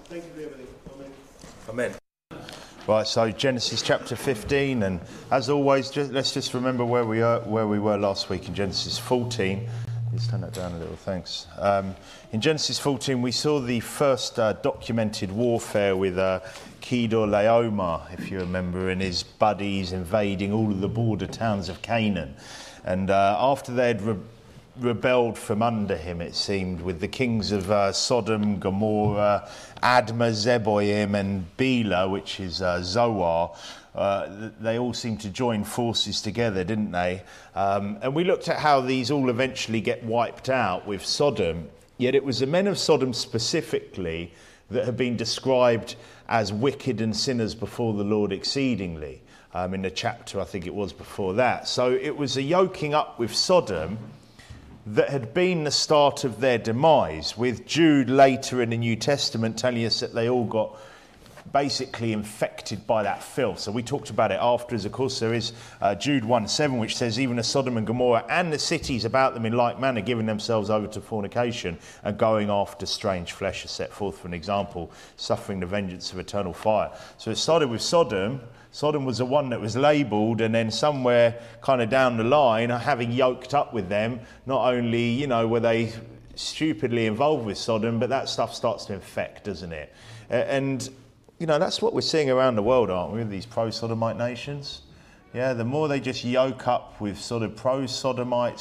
Thank you for everything. Amen. Amen. Right, so Genesis chapter 15, and as always, let's just remember where we were last week in Genesis 14. Let's turn that down a little, thanks. In Genesis 14, we saw the first documented warfare with Kedorlaomer, if you remember, and his buddies invading all of the border towns of Canaan. And after they'd rebelled from under him, it seemed, with the kings of Sodom, Gomorrah, Admah, Zeboim, and Bela, which is Zoar, they all seemed to join forces together, didn't they? And we looked at how these all eventually get wiped out with Sodom, yet it was the men of Sodom specifically that have been described as wicked and sinners before the Lord exceedingly, in the chapter, I think it was before that. So it was a yoking up with Sodom that had been the start of their demise, with Jude later in the New Testament telling us that they all got basically infected by that filth. So we talked about it afterwards. Of course, there is Jude 1:7, which says, even as Sodom and Gomorrah and the cities about them in like manner, giving themselves over to fornication and going after strange flesh, as set forth for an example, suffering the vengeance of eternal fire. So it started with Sodom. Sodom was the one that was labelled, and then somewhere kind of down the line, having yoked up with them, not only, were they stupidly involved with Sodom, but that stuff starts to infect, doesn't it? And, that's what we're seeing around the world, aren't we, with these pro-Sodomite nations? Yeah, the more they just yoke up with sort of pro-Sodomite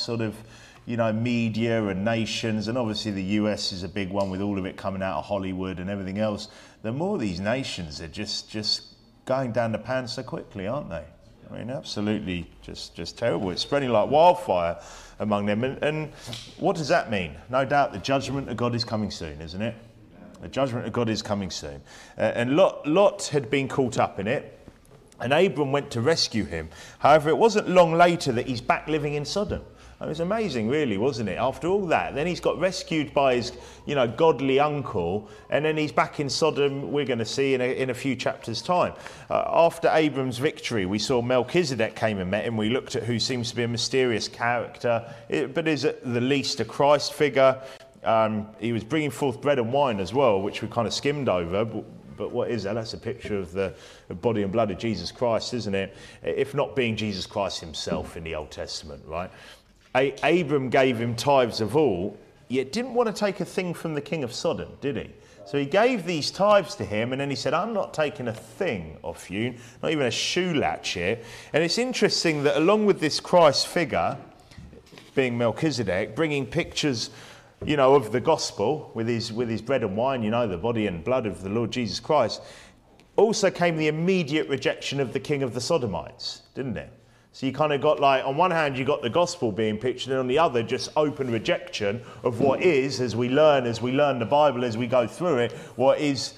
media and nations, and obviously the US is a big one with all of it coming out of Hollywood and everything else, the more these nations are just going down the pan so quickly, aren't they? I mean, absolutely just terrible. It's spreading like wildfire among them. And what does that mean? No doubt the judgment of God is coming soon, isn't it? The judgment of God is coming soon. And Lot had been caught up in it, and Abram went to rescue him. However, it wasn't long later that he's back living in Sodom. It was amazing, really, wasn't it? After all that, then he's got rescued by his, godly uncle, and then he's back in Sodom, we're going to see in a few chapters' time. After Abram's victory, we saw Melchizedek came and met him. We looked at who seems to be a mysterious character, but is at the least a Christ figure. He was bringing forth bread and wine as well, which we kind of skimmed over, but what is that? That's a picture of the body and blood of Jesus Christ, isn't it? If not being Jesus Christ himself in the Old Testament, right? Abram gave him tithes of all, yet didn't want to take a thing from the king of Sodom, did he? So he gave these tithes to him, and then he said, I'm not taking a thing off you, not even a shoe latch here. And it's interesting that along with this Christ figure, being Melchizedek, bringing pictures, of the gospel with his bread and wine, the body and blood of the Lord Jesus Christ, also came the immediate rejection of the king of the Sodomites, didn't it? So you kind of got on one hand, you got the gospel being pictured, and on the other, just open rejection of what is, as we learn the Bible, as we go through it, what is,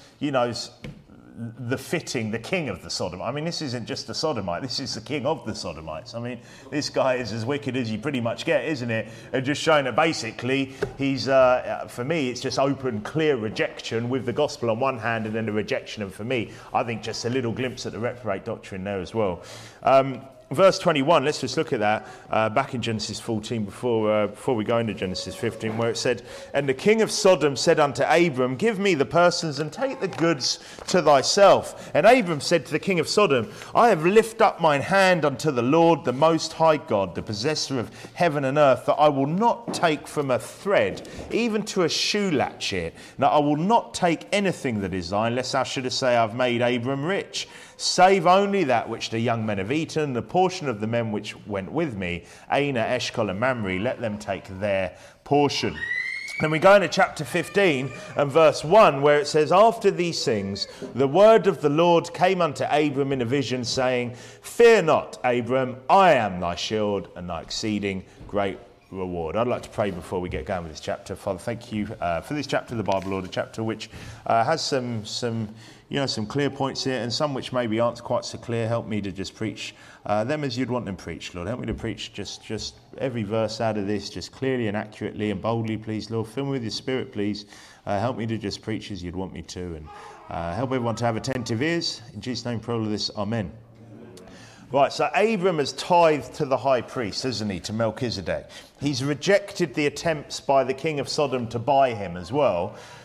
the king of the Sodom. I mean, this isn't just a Sodomite, this is the king of the Sodomites. I mean, this guy is as wicked as you pretty much get, isn't it? And just showing that basically he's, for me, it's just open, clear rejection with the gospel on one hand, and then the rejection, and for me, I think just a little glimpse at the reprobate doctrine there as well. Verse 21, let's just look at that back in Genesis 14 before we go into Genesis 15, where it said, And the king of Sodom said unto Abram, Give me the persons and take the goods to thyself. And Abram said to the king of Sodom, I have lifted up mine hand unto the Lord, the most high God, the possessor of heaven and earth, that I will not take from a thread, even to a shoe latchet. Now I will not take anything that is thine, lest thou shouldest say, I've made Abram rich. Save only that which the young men have eaten, the portion of the men which went with me, Aner, Eshcol, and Mamre, let them take their portion. Then we go into chapter 15 and verse 1, where it says, After these things, the word of the Lord came unto Abram in a vision, saying, Fear not, Abram, I am thy shield and thy exceeding great reward. I'd like to pray before we get going with this chapter. Father, thank you for this chapter of the Bible, Lord, a chapter which has some clear points here, and some which maybe aren't quite so clear. Help me to just preach them as you'd want them preached, Lord. Help me to preach just every verse out of this, just clearly and accurately and boldly, please, Lord. Fill me with your Spirit, please. Help me to just preach as you'd want me to, and help everyone to have attentive ears. In Jesus' name, pray all of this. Amen. Right, so Abram has tithed to the high priest, hasn't he, to Melchizedek. He's rejected the attempts by the king of Sodom to buy him as well.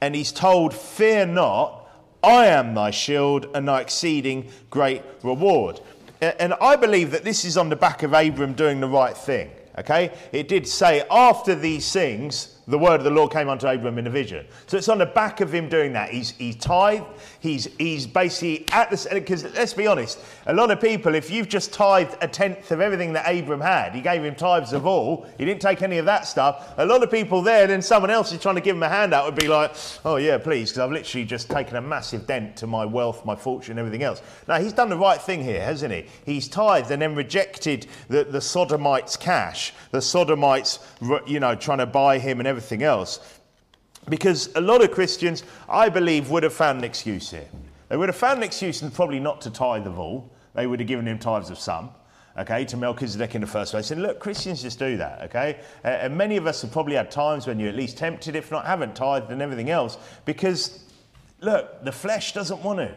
and he's told, fear not, I am thy shield and thy exceeding great reward. And I believe that this is on the back of Abram doing the right thing. Okay, it did say after these things, the word of the Lord came unto Abram in a vision. So it's on the back of him doing that. He's tithed. He's basically at the, because let's be honest, a lot of people, if you've just tithed a tenth of everything that Abram had, he gave him tithes of all. He didn't take any of that stuff. A lot of people there, then someone else is trying to give him a handout would be like, oh yeah, please, because I've literally just taken a massive dent to my wealth, my fortune, everything else. Now he's done the right thing here, hasn't he? He's tithed and then rejected the Sodomites' cash. The Sodomites, trying to buy him and everything else. Because a lot of Christians, I believe, would have found an excuse here. They would have found an excuse and probably not to tithe of all. They would have given him tithes of some, okay, to Melchizedek in the first place. And look, Christians just do that, okay? And many of us have probably had times when you're at least tempted, if not haven't tithed and everything else, because, look, the flesh doesn't want to.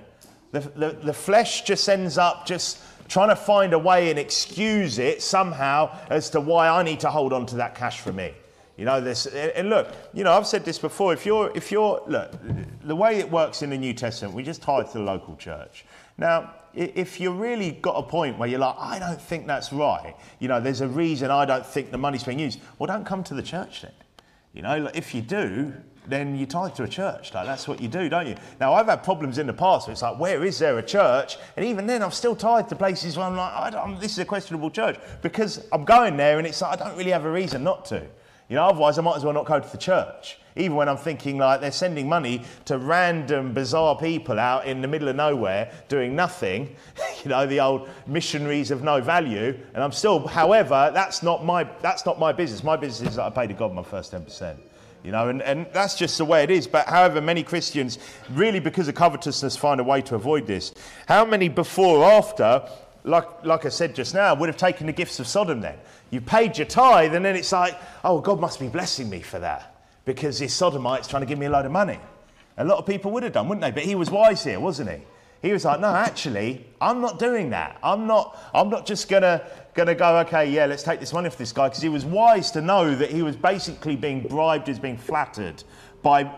The flesh just ends up just trying to find a way and excuse it somehow as to why I need to hold on to that cash for me. This, and look, I've said this before. If you're, look, the way it works in the New Testament, we just tithe to the local church. Now, if you really got a point where you're like, I don't think that's right, there's a reason I don't think the money's being used. Well, don't come to the church then. If you do, then you tithe to a church. That's what you do, don't you? Now, I've had problems in the past where it's like, where is there a church? And even then, I've still tithed to places where I'm like, this is a questionable church. Because I'm going there and it's like, I don't really have a reason not to. Otherwise I might as well not go to the church. Even when I'm thinking like they're sending money to random bizarre people out in the middle of nowhere doing nothing, the old missionaries of no value. And I'm still, however, that's not my business. My business is that I pay to God my first 10%. And that's just the way it is. But however, many Christians, really because of covetousness, find a way to avoid this. How many before or after, like I said just now, would have taken the gifts of Sodom then? You paid your tithe and then it's like, oh, God must be blessing me for that because this Sodomite's trying to give me a load of money. A lot of people would have done, wouldn't they? But he was wise here, wasn't he? He was like, no, actually, I'm not doing that. I'm not just gonna go, okay, yeah, let's take this money off this guy, because he was wise to know that he was basically being bribed, as being flattered by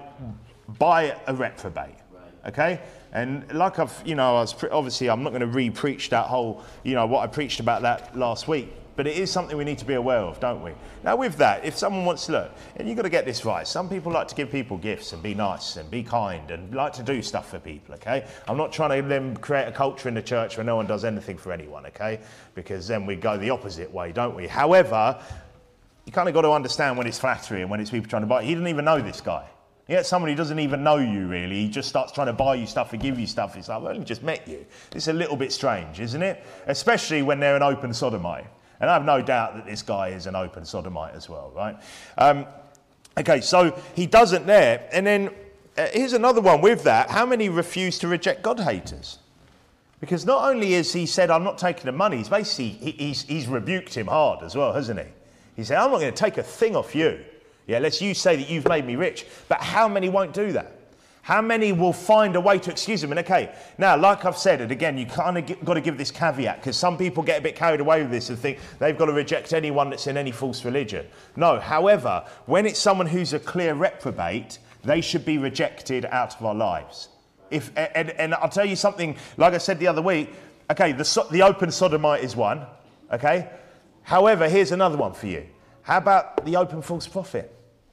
a reprobate. Okay? And like obviously I'm not going to re-preach that whole, what I preached about that last week. But it is something we need to be aware of, don't we? Now with that, if someone wants to look, and you've got to get this right, some people like to give people gifts and be nice and be kind and like to do stuff for people, okay? I'm not trying to then create a culture in the church where no one does anything for anyone, okay? Because then we go the opposite way, don't we? However, you kind of got to understand when it's flattery and when it's people trying to buy. He didn't even know this guy. You get someone who doesn't even know you, really. He just starts trying to buy you stuff and give you stuff. It's like, well, he just met you. It's a little bit strange, isn't it? Especially when they're an open sodomite. And I have no doubt that this guy is an open sodomite as well, right? Okay, so he doesn't there. And then here's another one with that. How many refuse to reject God haters? Because not only has he said, I'm not taking the money, he's basically, he's rebuked him hard as well, hasn't he? He said, I'm not going to take a thing off you. Yeah, unless you say that you've made me rich. But how many won't do that? How many will find a way to excuse him? And okay, now, like I've said, and again, you kind of got to give this caveat, because some people get a bit carried away with this and think they've got to reject anyone that's in any false religion. No, however, when it's someone who's a clear reprobate, they should be rejected out of our lives. And I'll tell you something, like I said the other week, okay, the open sodomite is one, okay? However, here's another one for you. How about the open false prophet?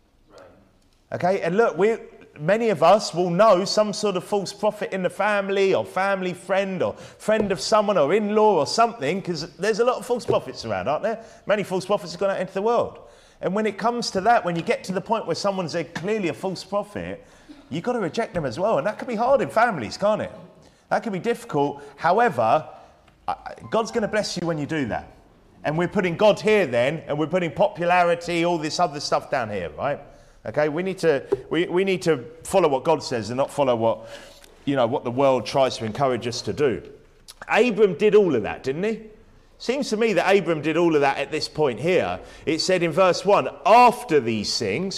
Okay, and look, many of us will know some sort of false prophet in the family or family friend or friend of someone or in-law or something, because there's a lot of false prophets around, aren't there? Many false prophets have gone out into the world. And when it comes to that, when you get to the point where someone's clearly a false prophet, you've got to reject them as well. And that can be hard in families, can't it? That can be difficult. However, God's going to bless you when you do that. And we're putting God here then, and we're putting popularity, all this other stuff down here, right? Okay, we need to follow what God says and not follow what the world tries to encourage us to do. Abram did all of that, didn't he? Seems to me that Abram did all of that at this point here. It said in verse 1, after these things,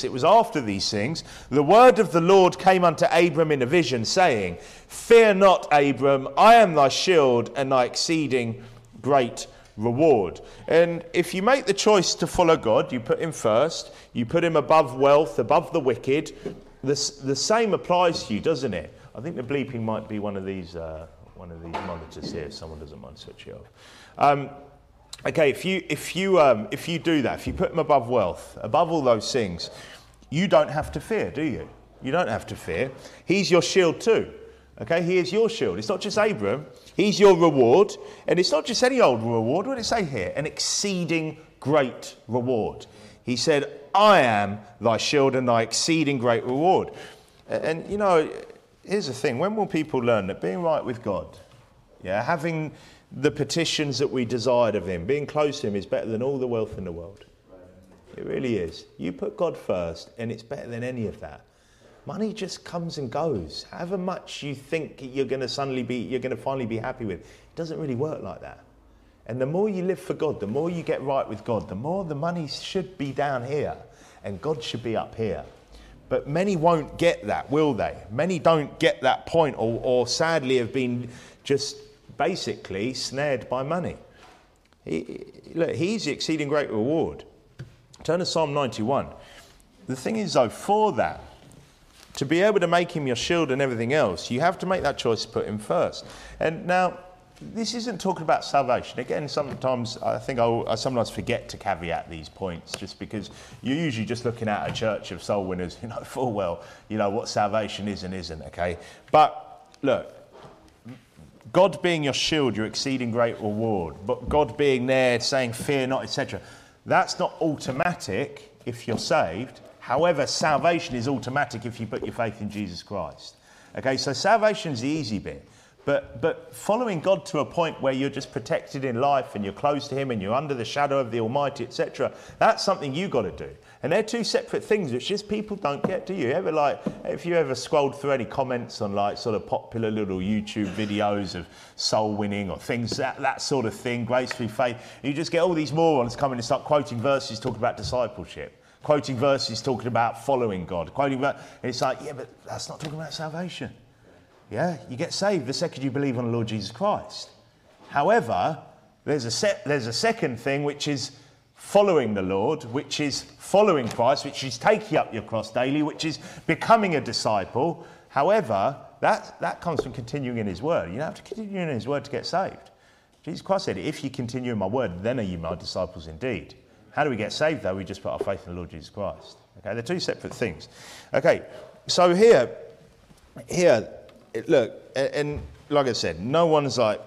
the word of the Lord came unto Abram in a vision, saying, fear not, Abram, I am thy shield and thy exceeding great reward. And if you make the choice to follow God, you put him first, you put him above wealth, above the wicked, the same applies to you, doesn't it? I think the bleeping might be one of these monitors here. If someone doesn't mind, switch it off. Okay, if you do that, if you put him above wealth, above all those things, you don't have to fear, do you? You don't have to fear. He's your shield too. Okay, he is your shield. It's not just Abram. He's your reward, and it's not just any old reward. What did it say here? An exceeding great reward. He said, I am thy shield and thy exceeding great reward. And you know, here's the thing. When will people learn that being right with God, having the petitions that we desired of him, being close to him, is better than all the wealth in the world? It really is. You put God first, and it's better than any of that. Money just comes and goes. However much you think you're going to finally be happy with, it doesn't really work like that. And the more you live for God, the more you get right with God, the more the money should be down here, and God should be up here. But many won't get that, will they? Many don't get that point, or sadly have been just basically snared by money. He's the exceeding great reward. Turn to Psalm 91. The thing is, though, for that, to be able to make him your shield and everything else, you have to make that choice to put him first. And now, this isn't talking about salvation. Again, sometimes I think I sometimes forget to caveat these points, just because you're usually just looking at a church of soul winners, full well, what salvation is and isn't, okay? But look, God being your shield, your exceeding great reward, but God being there saying, fear not, etc., that's not automatic if you're saved. However, salvation is automatic if you put your faith in Jesus Christ. Okay, so salvation is the easy bit. But following God to a point where you're just protected in life and you're close to him and you're under the shadow of the Almighty, etc., that's something you got to do. And they're two separate things which just people don't get, do you? If you ever scrolled through any comments on sort of popular little YouTube videos of soul winning or things, that sort of thing, grace through faith, you just get all these morons coming and start quoting verses talking about discipleship, quoting verses talking about following God, and it's like, yeah, but that's not talking about salvation. Yeah, you get saved the second you believe on the Lord Jesus Christ. However, there's a second thing, which is following the Lord, which is following Christ, which is taking up your cross daily, which is becoming a disciple. However, that comes from continuing in his word. You don't have to continue in his word to get saved. Jesus Christ said, if you continue in my word, then are you my disciples indeed. How do we get saved, though? We just put our faith in the Lord Jesus Christ. Okay, they're two separate things. Okay, so here, look, and like I said, no one,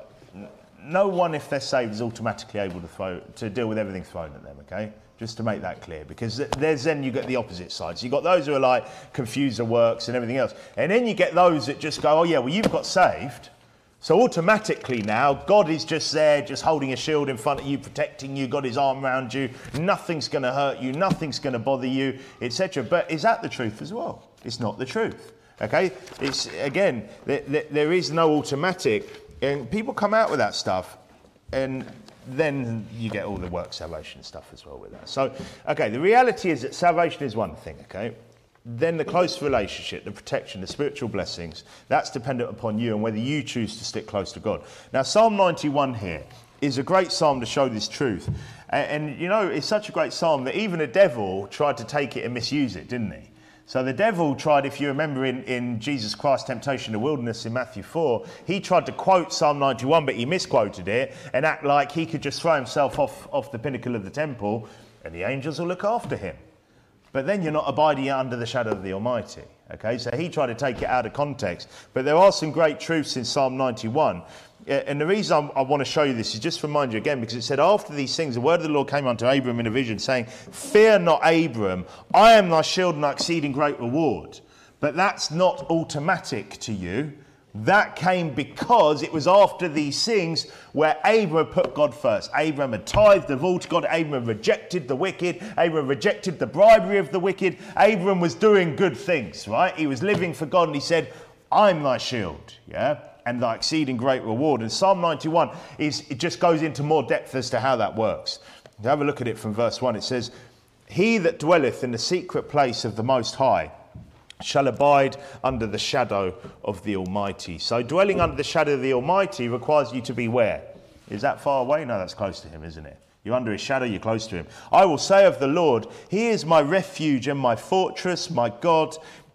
if they're saved, is automatically able to deal with everything thrown at them, okay? Just to make that clear, because then you get the opposite side. So you've got those who are like confused the works and everything else. And then you get those that just go, oh yeah, well, you've got saved. So automatically now, God is just there, just holding a shield in front of you, protecting you, got his arm around you. Nothing's going to hurt you, nothing's going to bother you, etc. But is that the truth as well? It's not the truth. Okay? It's, again, there is no automatic. And people come out with that stuff, and then you get all the work salvation stuff as well with that. So, okay, the reality is that salvation is one thing, okay? Then the close relationship, the protection, the spiritual blessings, that's dependent upon you and whether you choose to stick close to God. Now, Psalm 91 here is a great psalm to show this truth. And it's such a great psalm that even the devil tried to take it and misuse it, didn't he? So the devil tried, if you remember in Jesus Christ's temptation in the wilderness in Matthew 4, he tried to quote Psalm 91, but he misquoted it and act like he could just throw himself off the pinnacle of the temple and the angels will look after him. But then you're not abiding under the shadow of the Almighty. Okay, so he tried to take it out of context. But there are some great truths in Psalm 91. And the reason I want to show you this is just to remind you again, because it said, after these things, the word of the Lord came unto Abram in a vision, saying, fear not, Abram, I am thy shield and thy exceeding great reward. But that's not automatic to you. That came because it was after these things where Abram put God first. Abram had tithed of all to God. Abram rejected the wicked. Abram rejected the bribery of the wicked. Abram was doing good things, right? He was living for God, and he said, I'm thy shield, and thy exceeding great reward. And Psalm 91, it just goes into more depth as to how that works. Have a look at it from verse 1. It says, he that dwelleth in the secret place of the Most High shall abide under the shadow of the Almighty. So dwelling under the shadow of the Almighty requires you to be where? Is that far away? No, that's close to him, isn't it? You're under his shadow, you're close to him. I will say of the Lord, he is my refuge and my fortress, my God.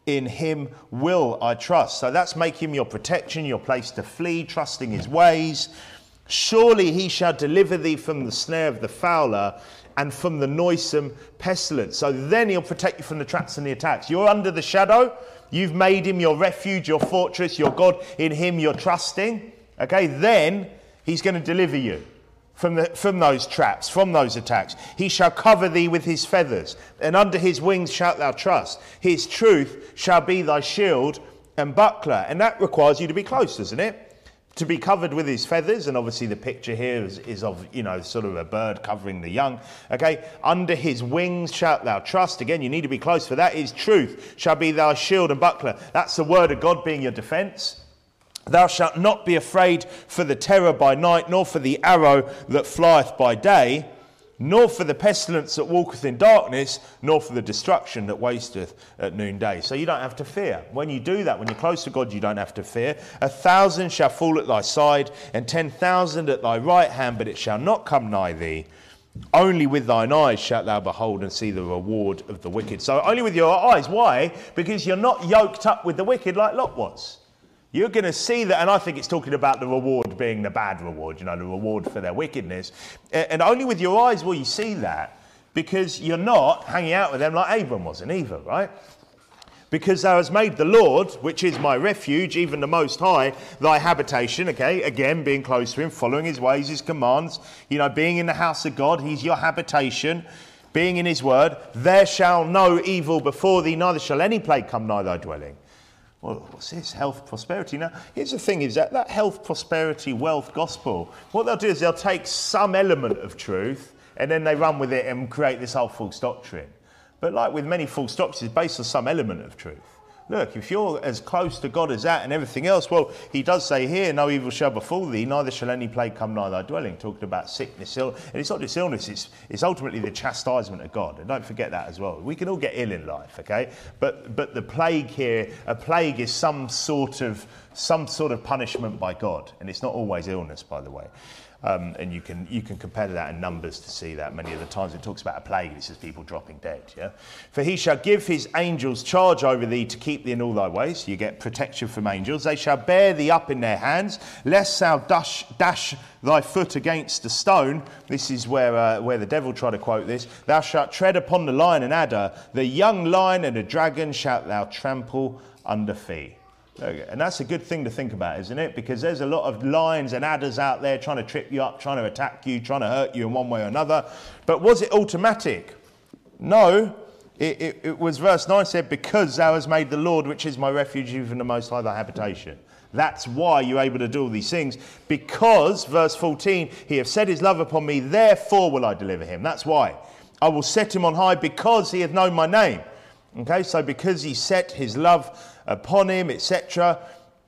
in him will I trust. So that's make him your protection, your place to flee, trusting his ways. Surely he shall deliver thee from the snare of the fowler and from the noisome pestilence. So then he'll protect you from the traps and the attacks. You're under the shadow. You've made him your refuge, your fortress, your God. In him you're trusting. Okay, then he's going to deliver you from those traps, from those attacks. He shall cover thee with his feathers, and under his wings shalt thou trust. His truth shall be thy shield and buckler. And that requires you to be close, doesn't it? To be covered with his feathers, and obviously the picture here is of, sort of a bird covering the young. Okay, under his wings shalt thou trust. Again, you need to be close for that. His truth shall be thy shield and buckler. That's the word of God being your defence. Thou shalt not be afraid for the terror by night, nor for the arrow that flieth by day, nor for the pestilence that walketh in darkness, nor for the destruction that wasteth at noonday. So you don't have to fear. When you do that, when you're close to God, you don't have to fear. 1,000 shall fall at thy side, and 10,000 at thy right hand, but it shall not come nigh thee. Only with thine eyes shalt thou behold and see the reward of the wicked. So only with your eyes. Why? Because you're not yoked up with the wicked like Lot was. You're going to see that, and I think it's talking about the reward being the bad reward, the reward for their wickedness. And only with your eyes will you see that, because you're not hanging out with them like Abram wasn't either, right? Because thou hast made the Lord, which is my refuge, even the Most High, thy habitation. Okay, again, being close to him, following his ways, his commands, being in the house of God, he's your habitation, being in his word. There shall no evil before thee, neither shall any plague come nigh thy dwelling. Well, what's this? Health, prosperity. Now, here's the thing, is that health, prosperity, wealth gospel, what they'll do is they'll take some element of truth and then they run with it and create this whole false doctrine. But like with many false doctrines, it's based on some element of truth. Look, if you're as close to God as that and everything else, well, he does say here, no evil shall befall thee, neither shall any plague come nigh thy dwelling, talking about sickness, and it's not just illness, it's ultimately the chastisement of God, and don't forget that as well. We can all get ill in life, okay? But the plague here, a plague is some sort of punishment by God, and it's not always illness, by the way. And you can compare that in Numbers to see that many of the times it talks about a plague, it says people dropping dead. Yeah, for he shall give his angels charge over thee to keep thee in all thy ways. You get protection from angels. They shall bear thee up in their hands, lest thou dash thy foot against a stone. This is where the devil tried to quote this. Thou shalt tread upon the lion and adder, the young lion and the dragon shalt thou trample under feet. And that's a good thing to think about, isn't it? Because there's a lot of lions and adders out there trying to trip you up, trying to attack you, trying to hurt you in one way or another. But was it automatic? No. It was verse 9 said, because thou hast made the Lord, which is my refuge, even the Most High, thy habitation. That's why you're able to do all these things. Because, verse 14, he hath set his love upon me, therefore will I deliver him. That's why. I will set him on high because he hath known my name. Okay, so because he set his love upon him, etc.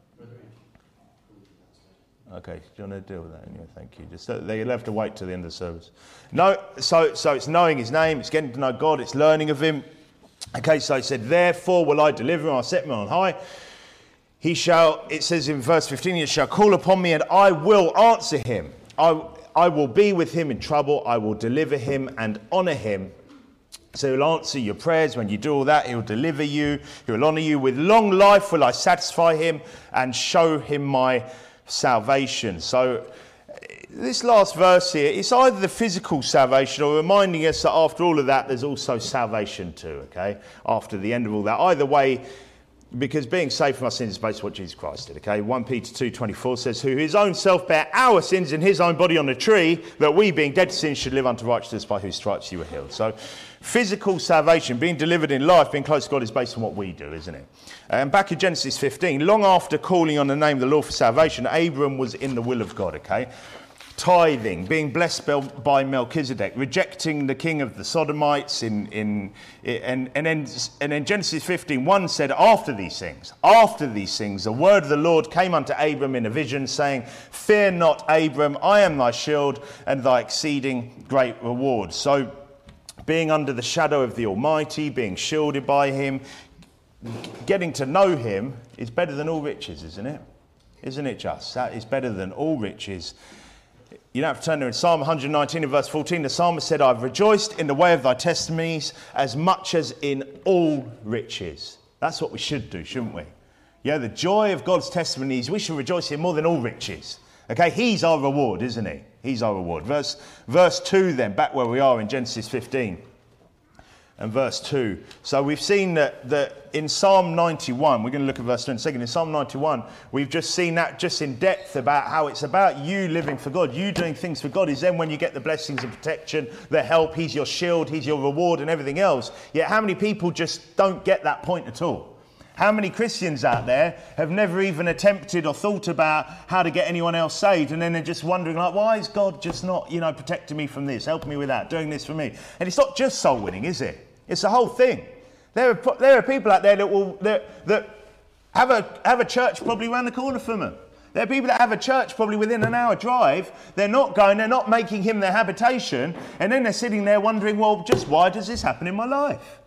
Okay, do you want to deal with that? Yeah, thank you. Just you'll have to wait till the end of the service. No, so it's knowing his name, it's getting to know God, it's learning of him. Okay, so he said, therefore will I deliver him, I'll set him on high. He shall, it says in verse 15, he shall call upon me and I will answer him. I will be with him in trouble, I will deliver him and honour him. So he'll answer your prayers. When you do all that, he'll deliver you. He'll honour you. With long life will I satisfy him and show him my salvation. So this last verse here, it's either the physical salvation or reminding us that after all of that, there's also salvation too, okay? After the end of all that. Either way, because being saved from our sins is based on what Jesus Christ did, okay? 1 Peter 2:24 says, who his own self bare our sins in his own body on the tree, that we being dead to sin should live unto righteousness, by whose stripes you were healed. So physical salvation, being delivered in life, being close to God, is based on what we do, isn't it? And back in Genesis 15, long after calling on the name of the Lord for salvation, Abram was in the will of God, okay? Tithing, being blessed by Melchizedek, rejecting the king of the Sodomites, and then Genesis 15:1 said, after these things, the word of the Lord came unto Abram in a vision, saying, fear not, Abram, I am thy shield and thy exceeding great reward. So being under the shadow of the Almighty, being shielded by him, getting to know him is better than all riches, isn't it? Isn't it just? That is better than all riches. You don't have to turn there. In Psalm 119 and verse 14, the psalmist said, I've rejoiced in the way of thy testimonies as much as in all riches. That's what we should do, shouldn't we? Yeah, the joy of God's testimony is we should rejoice in more than all riches. Okay, he's our reward, isn't he? He's our reward. Verse 2 then, back where we are in Genesis 15 and verse 2. So we've seen that in Psalm 91, we're going to look at verse 2 in a second. In Psalm 91, we've just seen that just in depth about how it's about you living for God, you doing things for God is then when you get the blessings and protection, the help, he's your shield, he's your reward and everything else. Yet how many people just don't get that point at all? How many Christians out there have never even attempted or thought about how to get anyone else saved, and then they're just wondering, like, why is God just not, protecting me from this, helping me with that, doing this for me? And it's not just soul winning, is it? It's the whole thing. There are people out there that have a church probably around the corner from them. There are people that have a church probably within an hour drive. They're not making him their habitation, and then they're sitting there wondering, well, just why does this happen in my life?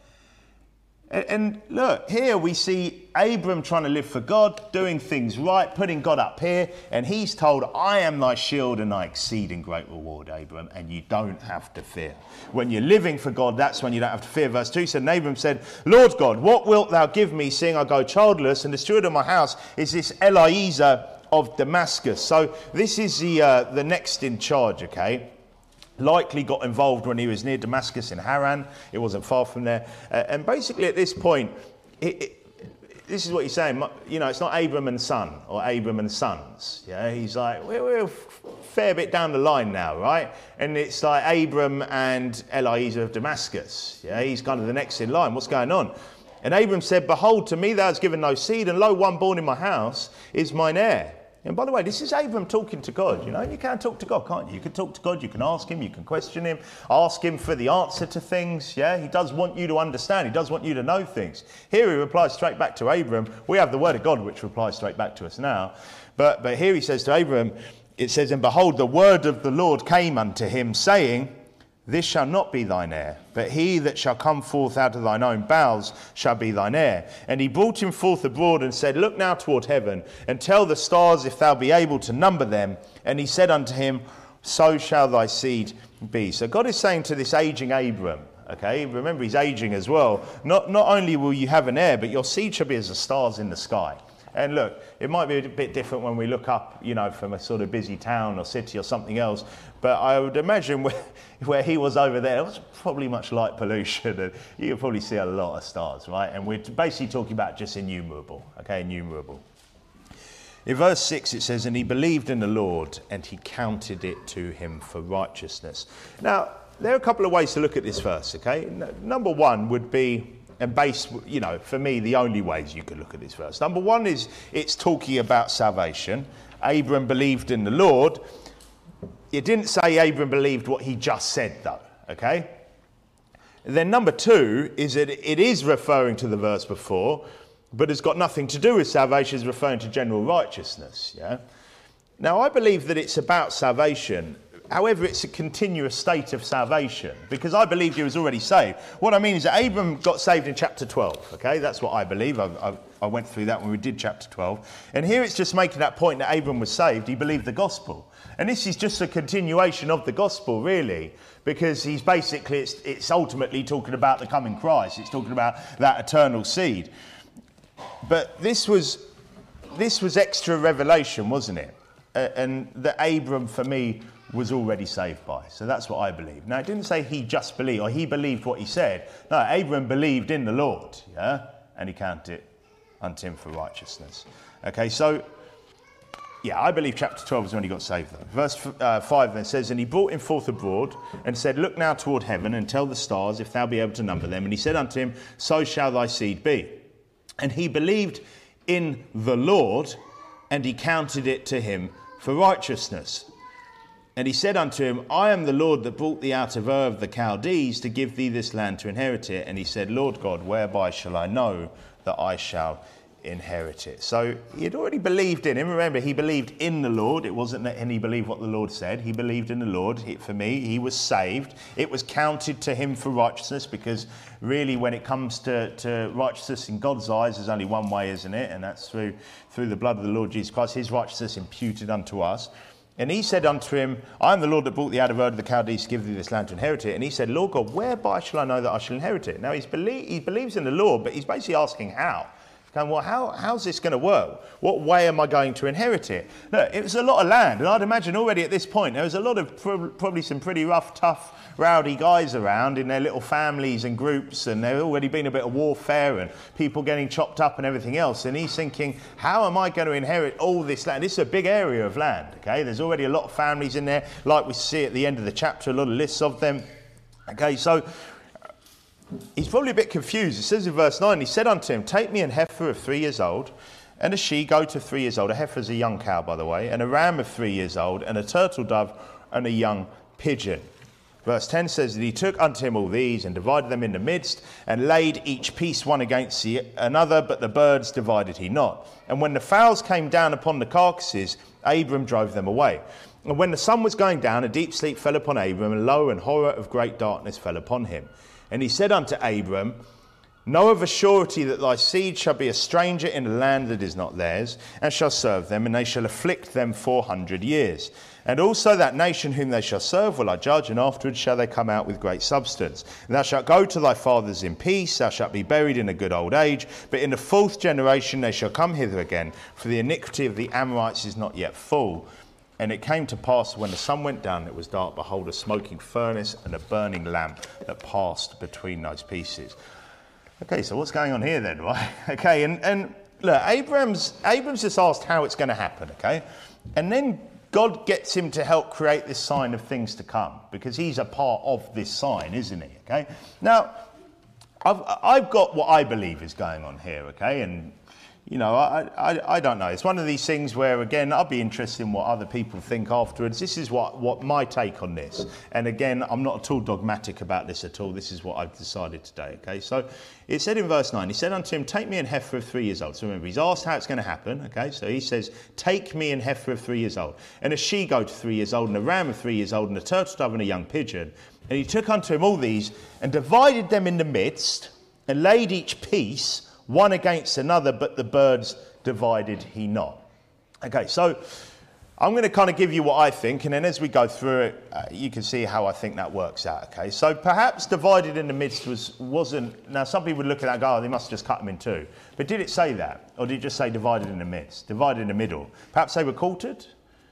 And look, here we see Abram trying to live for God, doing things right, putting God up here, and he's told, I am thy shield and thy exceeding great reward, Abram, and you don't have to fear. When you're living for God, that's when you don't have to fear. Verse 2 said, and Abram said, Lord God, what wilt thou give me, seeing I go childless, and the steward of my house is this Eliezer of Damascus. So this is the next in charge, okay? Likely got involved when he was near Damascus in Haran. It wasn't far from there. And basically at this point, this is what he's saying. It's not Abram and son or Abram and sons. Yeah, he's like, we're a fair bit down the line now, right? And it's like Abram and Eliezer of Damascus. Yeah, he's kind of the next in line. What's going on? And Abram said, behold, to me thou hast given no seed, and lo, one born in my house is mine heir. And by the way, this is Abram talking to God. You can talk to God, can't you? You can talk to God, you can ask him, you can question him, ask him for the answer to things. Yeah, he does want you to understand. He does want you to know things. Here he replies straight back to Abram. We have the word of God, which replies straight back to us now. But here he says to Abram, it says, and behold, the word of the Lord came unto him, saying, this shall not be thine heir, but he that shall come forth out of thine own bowels shall be thine heir. And he brought him forth abroad and said, look now toward heaven, and tell the stars if thou be able to number them. And he said unto him, so shall thy seed be. So God is saying to this aging Abram, okay, remember he's aging as well, not only will you have an heir, but your seed shall be as the stars in the sky. And look, it might be a bit different when we look up, from a sort of busy town or city or something else. But I would imagine where he was over there, it was probably much light pollution. And you could probably see a lot of stars, right? And we're basically talking about just innumerable, okay, innumerable. In verse 6 it says, and he believed in the Lord, and he counted it to him for righteousness. Now, there are a couple of ways to look at this verse, okay? Number one would be, and for me, the only ways you could look at this verse. Number one is it's talking about salvation. Abram believed in the Lord. It didn't say Abram believed what he just said, though, okay? And then number two is that it is referring to the verse before, but it's got nothing to do with salvation. It's referring to general righteousness, yeah? Now, I believe that it's about salvation. However, it's a continuous state of salvation, because I believe he was already saved. What I mean is that Abram got saved in chapter 12, okay? That's what I believe. I went through that when we did chapter 12. And here it's just making that point that Abram was saved. He believed the gospel. And this is just a continuation of the gospel, really, because he's basically, it's ultimately talking about the coming Christ. It's talking about that eternal seed. But this was extra revelation, wasn't it? And that Abram, for me, was already saved by. So that's what I believe. Now, it didn't say he just believed, or he believed what he said. No, Abram believed in the Lord, yeah? And he counted it unto him for righteousness. Okay, so, yeah, I believe chapter 12 is when he got saved, though. Verse 5 then says, and he brought him forth abroad, and said, look now toward heaven, and tell the stars, if thou be able to number them. And he said unto him, so shall thy seed be. And he believed in the Lord, and he counted it to him for righteousness. And he said unto him, I am the Lord that brought thee out of Ur of the Chaldees to give thee this land to inherit it. And he said, Lord God, whereby shall I know that I shall inherit it? So he had already believed in him. Remember, he believed in the Lord. It wasn't that he believed what the Lord said. He believed in the Lord. For me, he was saved. It was counted to him for righteousness, because really when it comes to righteousness in God's eyes, there's only one way, isn't it? And that's through the blood of the Lord Jesus Christ, his righteousness imputed unto us. And he said unto him, I am the Lord that brought thee out of Ur of the Chaldees to give thee this land to inherit it. And he said, Lord God, whereby shall I know that I shall inherit it? Now he believes in the Lord, but he's basically asking how. He's going, well, how's this going to work? What way am I going to inherit it? Look, it was a lot of land. And I'd imagine already at this point, there was a lot of probably some pretty rough, tough, rowdy guys around in their little families and groups, and there had already been a bit of warfare and people getting chopped up and everything else. And he's thinking, how am I going to inherit all this land? This is a big area of land, okay? There's already a lot of families in there, like we see at the end of the chapter, a lot of lists of them. Okay, so he's probably a bit confused. It says in verse 9, he said unto him, take me an heifer of 3 years old, and a she-goat of 3 years old. A heifer is a young cow, by the way, and a ram of 3 years old, and a turtle dove, and a young pigeon. Verse 10 says that he took unto him all these and divided them in the midst and laid each piece one against another, but the birds divided he not. And when the fowls came down upon the carcasses, Abram drove them away. And when the sun was going down, a deep sleep fell upon Abram, and lo, and horror of great darkness fell upon him. And he said unto Abram, know of a surety that thy seed shall be a stranger in a land that is not theirs, and shall serve them, and they shall afflict them 400 years. And also that nation whom they shall serve will I judge, and afterwards shall they come out with great substance. And thou shalt go to thy fathers in peace, thou shalt be buried in a good old age, but in the 4th generation they shall come hither again, for the iniquity of the Amorites is not yet full. And it came to pass when the sun went down, it was dark, behold, a smoking furnace and a burning lamp that passed between those pieces. Okay, so what's going on here then, right? Okay, and look, Abram's just asked how it's going to happen, okay? And then God gets him to help create this sign of things to come, because he's a part of this sign, isn't he? Okay. Now, I've got what I believe is going on here, okay? And, you know, I don't know. It's one of these things where, again, I'll be interested in what other people think afterwards. This is what my take on this. And again, I'm not at all dogmatic about this at all. This is what I've decided today, okay? So it said in verse 9, he said unto him, take me an heifer of 3 years old. So remember, he's asked how it's going to happen, okay? So he says, take me an heifer of 3 years old, and a she-goat of 3 years old, and a ram of 3 years old, and a turtle dove, and a young pigeon. And he took unto him all these, and divided them in the midst, and laid each piece one against another, but the birds divided he not. Okay, so I'm going to kind of give you what I think, and then as we go through it, you can see how I think that works out, okay? So perhaps divided in the midst wasn't... Now, some people would look at that and go, oh, they must have just cut them in two. But did it say that? Or did it just say divided in the midst, divided in the middle? Perhaps they were quartered,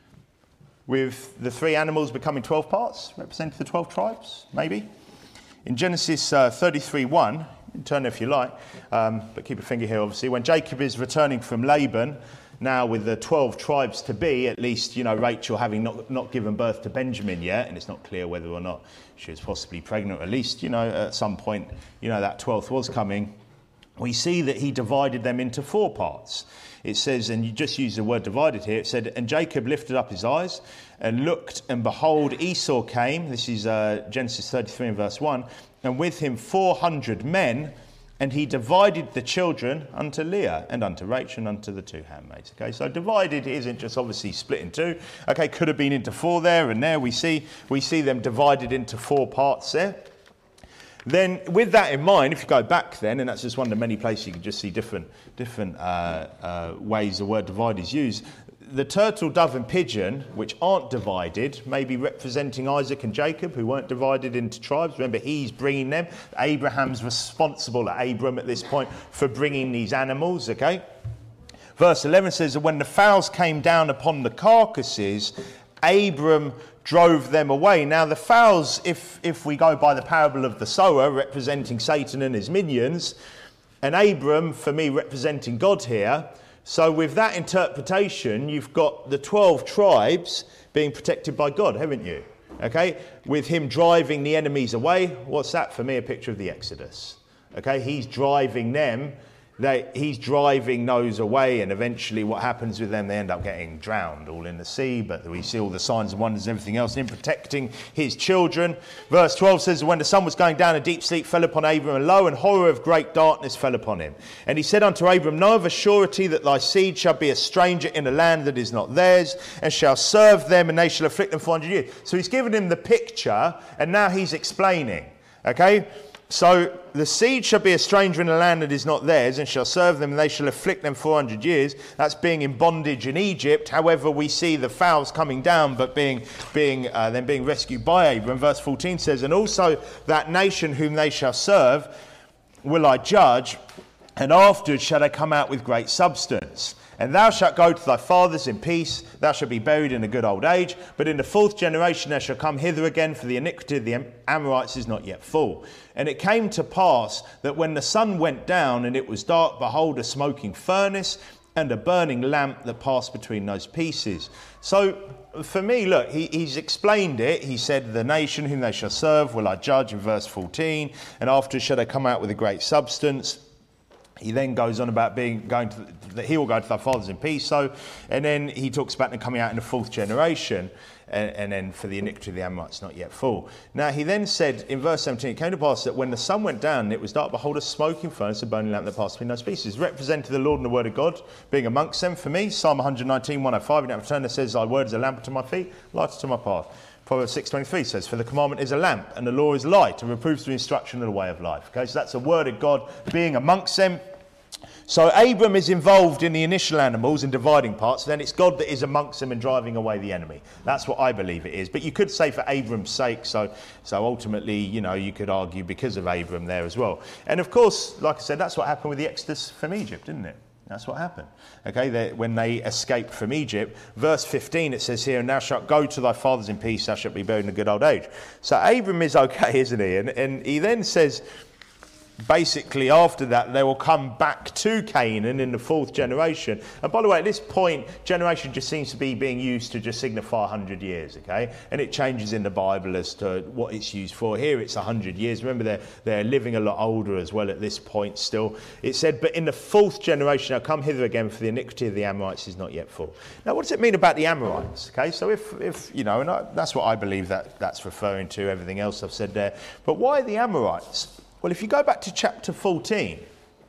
with the 3 animals becoming 12 parts, representing the 12 tribes, maybe? In Genesis 33:1, you can turn if you like, but keep a finger here, obviously. When Jacob is returning from Laban, now with the 12 tribes to be, at least, you know, Rachel having not given birth to Benjamin yet, and it's not clear whether or not she was possibly pregnant, or at least, you know, at some point, you know, that 12th was coming. We see that he divided them into 4 parts. It says, and you just use the word divided here, it said, and Jacob lifted up his eyes and looked, and behold, Esau came. This is Genesis 33 and verse 1. And with him 400 men, and he divided the children unto Leah and unto Rachel and unto the 2 handmaids. Okay, so divided isn't just obviously split in 2. Okay, could have been into 4 there, and there we see them divided into 4 parts there. Then, with that in mind, if you go back then, and that's just one of the many places you can just see different ways the word divide is used, the turtle, dove and pigeon, which aren't divided, may be representing Isaac and Jacob, who weren't divided into tribes. Remember, he's bringing them. Abraham's responsible at Abram at this point for bringing these animals, okay? Verse 11 says that when the fowls came down upon the carcasses, Abram drove them away. Now, the fowls, if we go by the parable of the sower, representing Satan and his minions, and Abram, for me, representing God here. So with that interpretation, you've got the 12 tribes being protected by God, haven't you? Okay, with him driving the enemies away. What's that? For me, a picture of the Exodus. Okay, he's driving them. He's driving those away, and eventually what happens with them, they end up getting drowned all in the sea, but we see all the signs and wonders and everything else in protecting his children. Verse 12 says, when the sun was going down, a deep sleep fell upon Abram, and lo, and horror of great darkness fell upon him. And he said unto Abram, know of a surety that thy seed shall be a stranger in a land that is not theirs, and shall serve them, and they shall afflict them 400 years. So he's given him the picture, and now he's explaining, okay? So the seed shall be a stranger in a land that is not theirs, and shall serve them, and they shall afflict them 400 years. That's being in bondage in Egypt. However, we see the fowls coming down, but being rescued by Abram. Verse 14 says, and also that nation whom they shall serve will I judge, and afterwards shall they come out with great substance. And thou shalt go to thy fathers in peace, thou shalt be buried in a good old age. But in the fourth generation there shall come hither again, for the iniquity of the Amorites is not yet full. And it came to pass that when the sun went down and it was dark, behold, a smoking furnace and a burning lamp that passed between those pieces. So for me, look, he's explained it. He said, the nation whom they shall serve will I judge in verse 14. And after shall they come out with a great substance. He then goes on about that he will go to thy fathers in peace. So, and then he talks about them coming out in the fourth generation, and then for the iniquity of the Amorites not yet full. Now he then said in verse 17, it came to pass that when the sun went down and it was dark, behold, a smoking furnace, a burning lamp that passed between those pieces, represented the Lord and the word of God being amongst them. For me, Psalm 119, 105, in that return that says, thy word is a lamp unto my feet, light unto my path. Proverbs 6:23 says, for the commandment is a lamp, and the law is light, and reproves the instruction of the way of life. Okay, so that's the word of God being amongst them. So Abram is involved in the initial animals and dividing parts, then it's God that is amongst them and driving away the enemy. That's what I believe it is. But you could say for Abram's sake, so ultimately, you could argue because of Abram there as well. And of course, like I said, that's what happened with the Exodus from Egypt, didn't it? That's what happened. Okay, when they escaped from Egypt. Verse 15, it says here, and thou shalt go to thy fathers in peace, thou shalt be buried in a good old age. So Abram is okay, isn't he? And he then says, basically after that they will come back to Canaan in the fourth generation. And by the way, at this point, generation just seems to be being used to just signify 100 years, okay? And it changes in the Bible as to what it's used for. Here it's 100 years. Remember, they're living a lot older as well at this point still. It said, but in the fourth generation I'll come hither again, for the iniquity of the Amorites is not yet full. Now, what does it mean about the Amorites? Okay, so if that's what I believe that's referring to, everything else I've said there. But why the Amorites? Well, if you go back to chapter 14,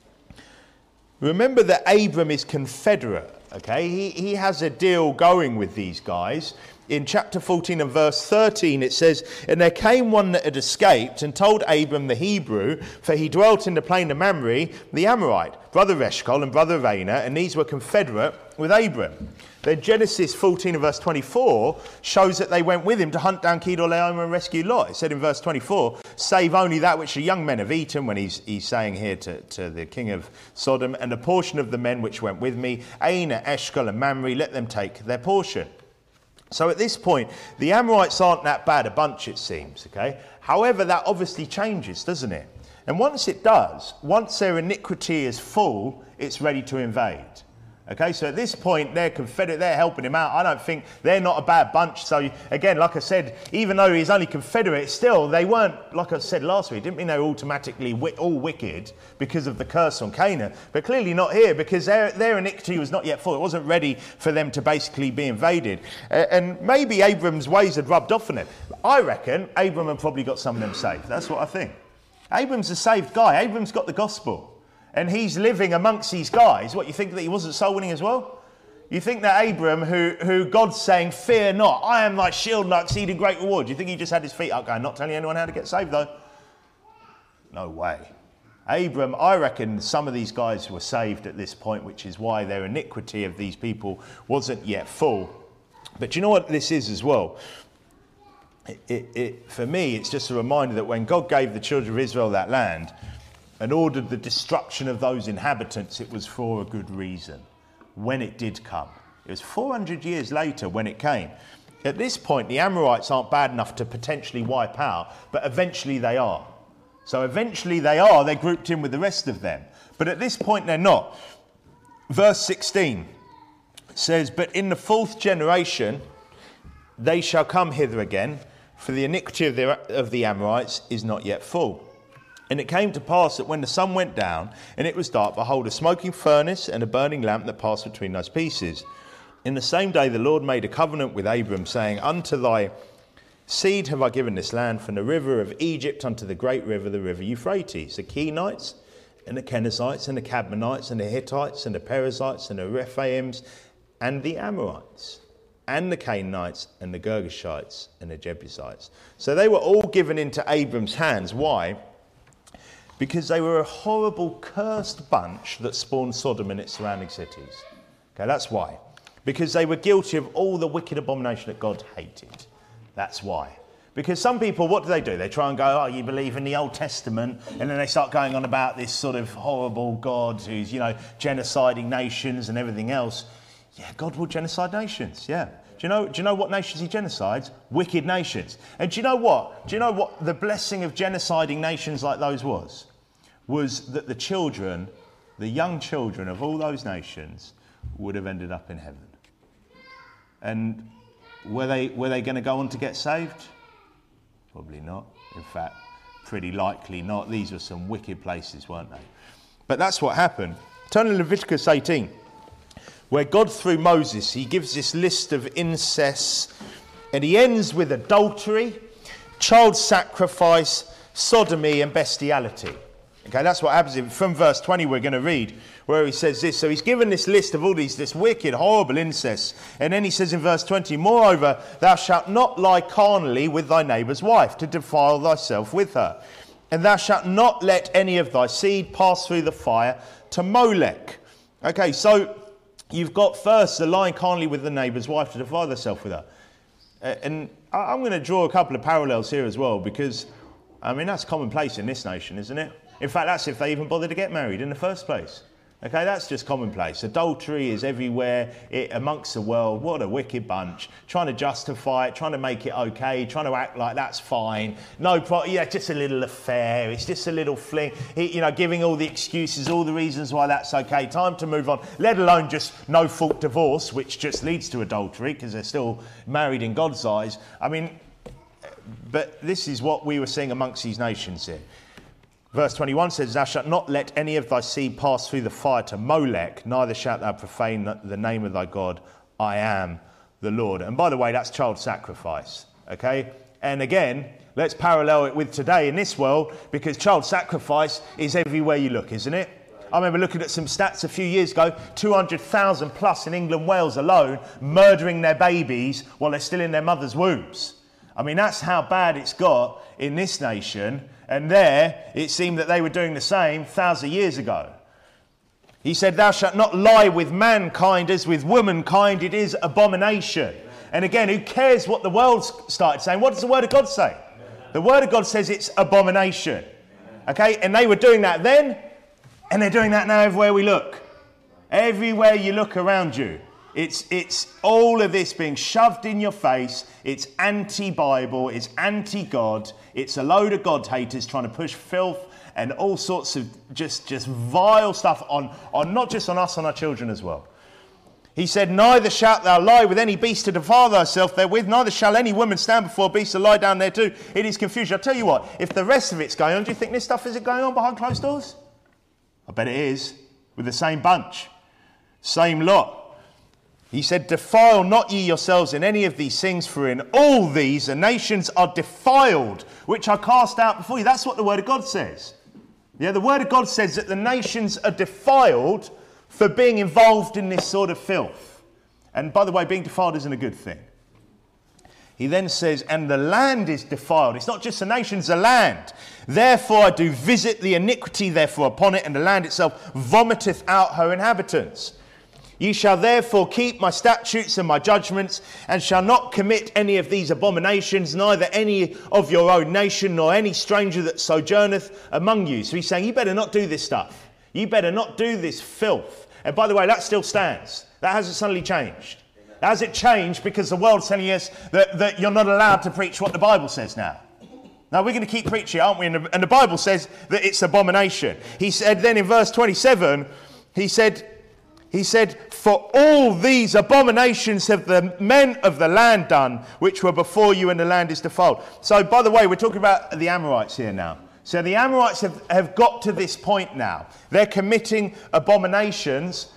remember that Abram is confederate, okay? He has a deal going with these guys. In chapter 14 and verse 13, it says, and there came one that had escaped and told Abram the Hebrew, for he dwelt in the plain of Mamre, the Amorite, brother of Eshcol and brother of Aner, and these were confederate with Abram. Then Genesis 14 and verse 24 shows that they went with him to hunt down Kedorlaomer and rescue Lot. It said in verse 24, save only that which the young men have eaten, when he's saying here to the king of Sodom, and a portion of the men which went with me, Aner, Eshcol and Mamre, let them take their portion. So at this point, the Amorites aren't that bad a bunch, it seems, okay? However, that obviously changes, doesn't it? And once it does, once their iniquity is full, it's ready to invade. Okay, so at this point, they're confederate, they're helping him out. I don't think they're not a bad bunch. So again, like I said, even though he's only confederate, still, they weren't, like I said last week, didn't mean they were automatically all wicked because of the curse on Canaan. But clearly not here, because their iniquity was not yet full. It wasn't ready for them to basically be invaded. And maybe Abram's ways had rubbed off on them. I reckon Abram had probably got some of them saved. That's what I think. Abram's a saved guy. Abram's got the gospel. And he's living amongst these guys. What, you think that he wasn't soul winning as well? You think that Abram, who God's saying, fear not, I am thy shield and thy exceeding great reward. Do you think he just had his feet up going, not telling anyone how to get saved though? No way. Abram, I reckon some of these guys were saved at this point, which is why their iniquity of these people wasn't yet full. But do you know what this is as well? For me, it's just a reminder that when God gave the children of Israel that land, and ordered the destruction of those inhabitants, it was for a good reason. When it did come. It was 400 years later when it came. At this point, the Amorites aren't bad enough to potentially wipe out, but eventually they are. So eventually they're grouped in with the rest of them. But at this point, they're not. Verse 16 says, but in the fourth generation, they shall come hither again, for the iniquity of the Amorites is not yet full. And it came to pass that when the sun went down and it was dark, behold, a smoking furnace and a burning lamp that passed between those pieces. In the same day the Lord made a covenant with Abram, saying, unto thy seed have I given this land, from the river of Egypt unto the great river, the river Euphrates. The Kenites and the Kenizzites and the Cadmonites and the Hittites and the Perizzites and the Rephaims and the Amorites and the Canaanites and the Girgashites and the Jebusites. So they were all given into Abram's hands. Why? because they were a horrible, cursed bunch that spawned Sodom and its surrounding cities. Okay, that's why. Because they were guilty of all the wicked abomination that God hated. That's why. Because some people, what do? They try and go, oh, you believe in the Old Testament, and then they start going on about this sort of horrible God who's, genociding nations and everything else. Yeah, God will genocide nations, yeah. Do you know what nations he genocides? Wicked nations. And do you know what? Do you know what the blessing of genociding nations like those was? Was that the young children of all those nations would have ended up in heaven. And were they going to go on to get saved? Probably not. In fact, pretty likely not. These were some wicked places, weren't they? But that's what happened. Turn to Leviticus 18, where God, through Moses, he gives this list of incest, and he ends with adultery, child sacrifice, sodomy, and bestiality. Okay, that's what happens. From verse 20, we're going to read where he says this. So he's given this list of all this wicked, horrible incest. And then he says in verse 20, moreover, thou shalt not lie carnally with thy neighbour's wife, to defile thyself with her. And thou shalt not let any of thy seed pass through the fire to Molech. Okay, so you've got first the lying carnally with the neighbour's wife to defile thyself with her. And I'm going to draw a couple of parallels here as well, because, that's commonplace in this nation, isn't it? In fact, that's if they even bother to get married in the first place. Okay, that's just commonplace. Adultery is everywhere amongst the world. What a wicked bunch. Trying to justify it, trying to make it okay, trying to act like that's fine. Just a little affair. It's just a little fling. Giving all the excuses, all the reasons why that's okay. Time to move on. Let alone just no-fault divorce, which just leads to adultery because they're still married in God's eyes. But this is what we were seeing amongst these nations here. Verse 21 says, thou shalt not let any of thy seed pass through the fire to Molech, neither shalt thou profane the name of thy God. I am the Lord. And by the way, that's child sacrifice. Okay? And again, let's parallel it with today in this world, because child sacrifice is everywhere you look, isn't it? I remember looking at some stats a few years ago, 200,000 plus in England, Wales alone, murdering their babies while they're still in their mother's wombs. That's how bad it's got in this nation. And there, it seemed that they were doing the same 1,000 years ago. He said, thou shalt not lie with mankind as with womankind. It is abomination. And again, who cares what the world started saying? What does the Word of God say? The Word of God says it's abomination. Okay? And they were doing that then, and they're doing that now everywhere we look. Everywhere you look around you. It's all of this being shoved in your face. It's anti-Bible. It's anti-God. It's a load of God haters trying to push filth and all sorts of just vile stuff on not just on us, on our children as well. He said, neither shalt thou lie with any beast to defile thyself therewith, neither shall any woman stand before a beast to lie down there too. It is confusion. I'll tell you what, if the rest of it's going on, do you think this stuff isn't going on behind closed doors? I bet it is, with the same bunch, same lot. He said, defile not ye yourselves in any of these things, for in all these the nations are defiled, which are cast out before you. That's what the Word of God says. Yeah, the Word of God says that the nations are defiled for being involved in this sort of filth. And by the way, being defiled isn't a good thing. He then says, and the land is defiled. It's not just the nations, the land. Therefore I do visit the iniquity therefore upon it, and the land itself vomiteth out her inhabitants. Ye shall therefore keep my statutes and my judgments, and shall not commit any of these abominations, neither any of your own nation, nor any stranger that sojourneth among you. So he's saying, you better not do this stuff. You better not do this filth. And by the way, that still stands. That hasn't suddenly changed. That hasn't changed because the world's telling us that you're not allowed to preach what the Bible says now. Now, we're going to keep preaching, aren't we? And the Bible says that it's abomination. He said then in verse 27, he said, for all these abominations have the men of the land done, which were before you, and the land is defiled. So, by the way, we're talking about the Amorites here now. So the Amorites have got to this point now. They're committing abominations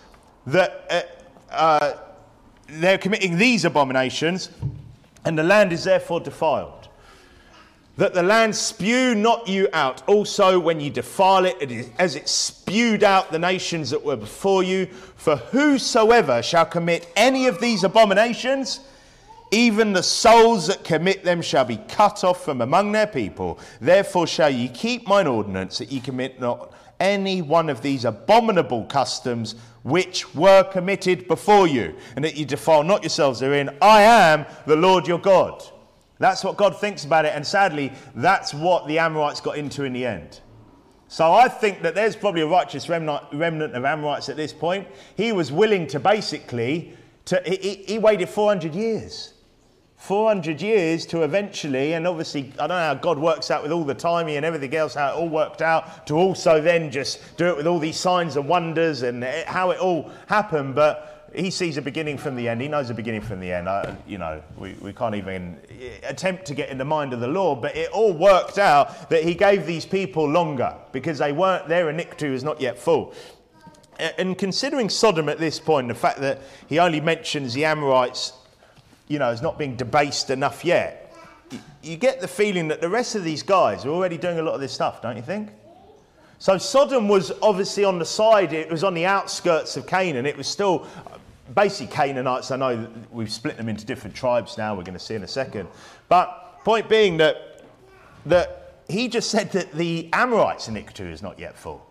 they're committing these abominations, and the land is therefore defiled. That the land spew not you out. Also, when you defile it, as it spewed out the nations that were before you. For whosoever shall commit any of these abominations, Even the souls that commit them shall be cut off from among their people. Therefore shall ye keep mine ordinance, that ye commit not any one of these abominable customs which were committed before you, and that ye defile not yourselves therein. I am the Lord your God. That's what God thinks about it, and sadly, that's what the Amorites got into in the end. So I think that there's probably a righteous remnant of Amorites at this point. He was willing to basically, he waited 400 years. 400 years to eventually, and obviously, I don't know how God works out with all the timing and everything else, how it all worked out, to also then just do it with all these signs and wonders and how it all happened. But he sees a beginning from the end. He knows the beginning from the end. We can't even attempt to get in the mind of the Lord, but it all worked out that he gave these people longer because their iniquity was not yet full. And considering Sodom at this point, the fact that he only mentions the Amorites, as not being debased enough yet, you get the feeling that the rest of these guys are already doing a lot of this stuff, don't you think? So Sodom was obviously on the side, it was on the outskirts of Canaan. It was still basically Canaanites. I know that we've split them into different tribes now, we're going to see in a second. But point being that he just said that the Amorites' iniquity is not yet full.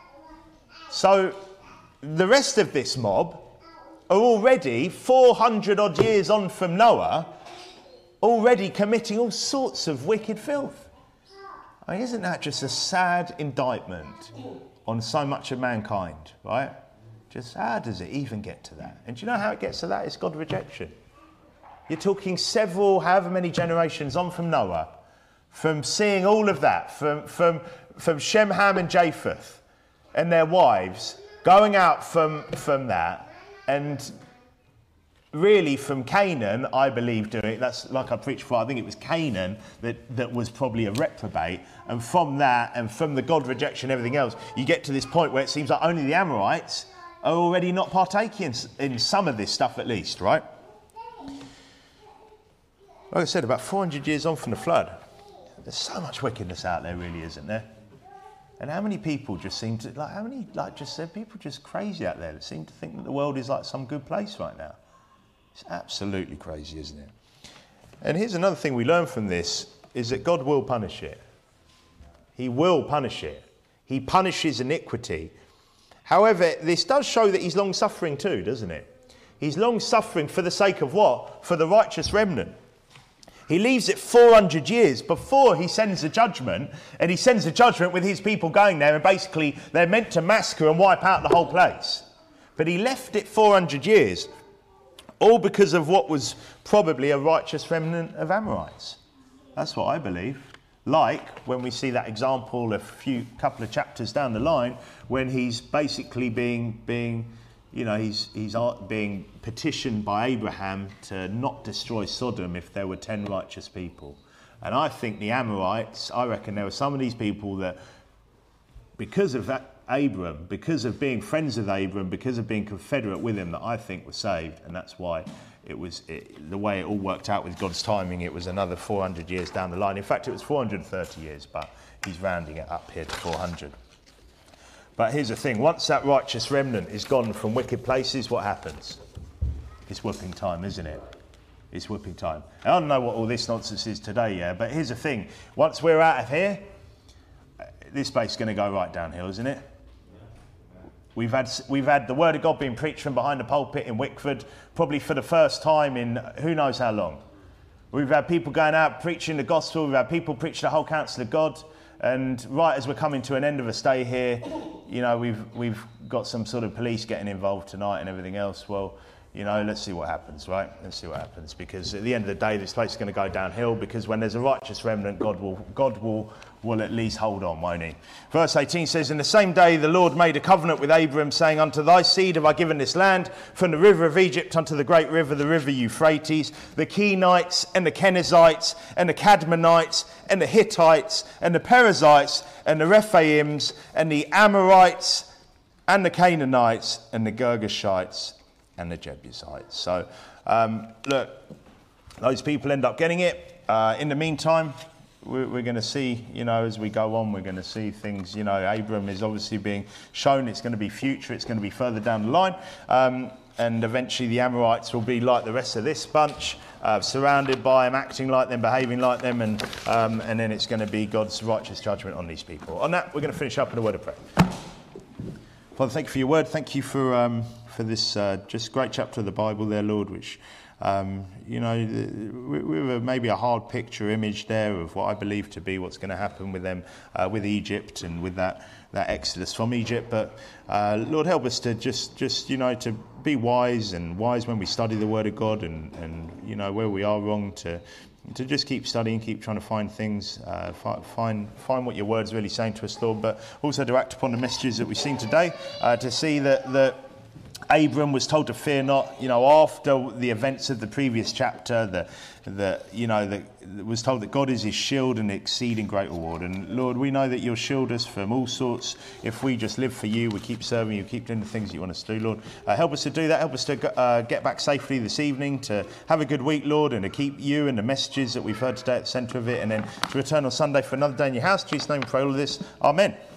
So the rest of this mob are already 400 odd years on from Noah, already committing all sorts of wicked filth. I mean, isn't that just a sad indictment on so much of mankind, right? Just how does it even get to that? And do you know how it gets to that? It's God rejection. You're talking however many generations on from Noah, from seeing all of that, from Shem, Ham and Japheth and their wives, going out from that, and really from Canaan, I believe, doing it. That's like I preached before. I think it was Canaan that was probably a reprobate. And from that, and from the God rejection and everything else, you get to this point where it seems like only the Amorites are already not partaking in some of this stuff at least, right? Like I said, about 400 years on from the flood, there's so much wickedness out there, really, isn't there? And how many people just seem to, people just crazy out there that seem to think that the world is like some good place right now. It's absolutely crazy, isn't it? And here's another thing we learn from this, is that God will punish it. He will punish it. He punishes iniquity. However, this does show that he's long-suffering too, doesn't it? He's long-suffering for the sake of what? For the righteous remnant. He leaves it 400 years before he sends the judgment, and he sends the judgment with his people going there, and basically they're meant to massacre and wipe out the whole place. But he left it 400 years, all because of what was probably a righteous remnant of Amorites. That's what I believe. Like when we see that example a couple of chapters down the line, when he's basically being petitioned by Abraham to not destroy Sodom if there were 10 righteous people. And I think the Amorites, I reckon there were some of these people that, because of Abram, because of being friends with Abram, because of being confederate with him, that I think were saved. And that's why the way it all worked out with God's timing, it was another 400 years down the line. In fact, it was 430 years, but he's rounding it up here to 400. But here's the thing, once that righteous remnant is gone from wicked places, what happens? It's whipping time, isn't it? It's whipping time. I don't know what all this nonsense is today, yeah, but here's the thing. Once we're out of here, this place is going to go right downhill, isn't it? We've had the word of God being preached from behind the pulpit in Wickford, probably for the first time in who knows how long. We've had people going out preaching the gospel. We've had people preach the whole counsel of God. And right as we're coming to an end of a stay here, we've got some sort of police getting involved tonight and everything else. Well, let's see what happens, right? Let's see what happens, because at the end of the day, this place is going to go downhill, because when there's a righteous remnant, God will at least hold on, won't he? Verse 18 says, "In the same day the Lord made a covenant with Abram, saying, Unto thy seed have I given this land, from the river of Egypt unto the great river, the river Euphrates, the Kenites and the Kenizzites and the Cadmonites and the Hittites and the Perizzites and the Rephaims and the Amorites and the Canaanites and the Girgashites and the Jebusites." So, look, those people end up getting it. In the meantime, we're going to see, as we go on, we're going to see things, Abram is obviously being shown it's going to be future, it's going to be further down the line. And eventually the Amorites will be like the rest of this bunch. surrounded by them, acting like them, behaving like them, and then it's going to be God's righteous judgment on these people. On that, we're going to finish up in a word of prayer. Father, thank you for your word. Thank you for this just great chapter of the Bible there, Lord, which, with maybe a hard picture image there of what I believe to be what's going to happen with them, with Egypt and with that exodus from Egypt. But Lord, help us to just to be wise when we study the Word of God, and where we are wrong to just keep studying, keep trying to find things, find what your Word's really saying to us, Lord. But also to act upon the messages that we've seen today, to see that Abram was told to fear not, after the events of the previous chapter, that was told that God is his shield and exceeding great reward. And Lord, we know that you'll shield us from all sorts if we just live for you, we keep serving you, keep doing the things that you want us to do, Lord. Help us to do that. Help us to get back safely this evening, to have a good week, Lord, and to keep you and the messages that we've heard today at the centre of it, and then to return on Sunday for another day in your house. In Jesus' name we pray all of this. Amen.